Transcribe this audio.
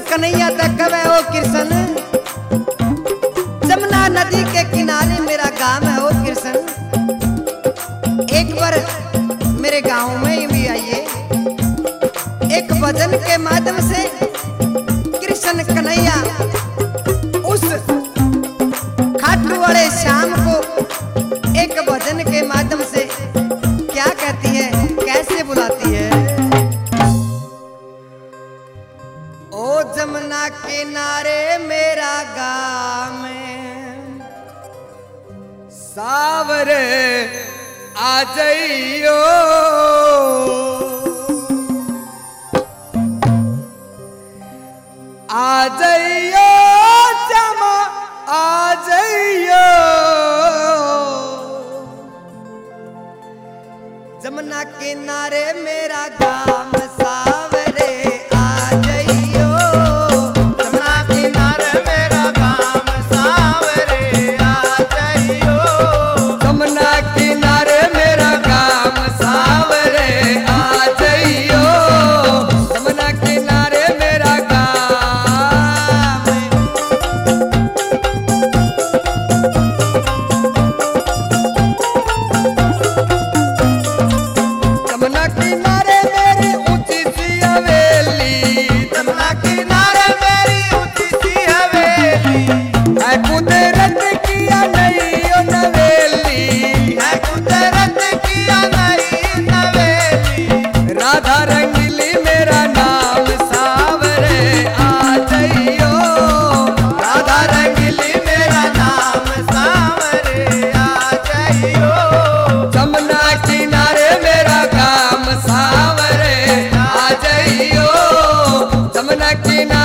कन्हैया तक कवे ओ कृष्ण, जमुना नदी के किनारे मेरा गांव है ओ कृष्ण, एक बार मेरे गांव में भी आइए। एक भजन के माध्यम से कृष्ण कन्हैया उस खाटू वाले श्याम को एक भजन के माध्यम से क्या कहती है, कैसे बुलाती है। ओ जमुना किनारे मेरा गाँव में सावरे आ जाइयो, आ जाइयो जमा आ जाइयो, जमुना किनारे मेरा गाँव सावरे आ जाइयो, जमुना किनारे मेरा गाँव सावरे आ जाइयो, जमुना किनारे मेरा गाँव सावरे आ जाइयो, जमुना किनारे मेरा किनारे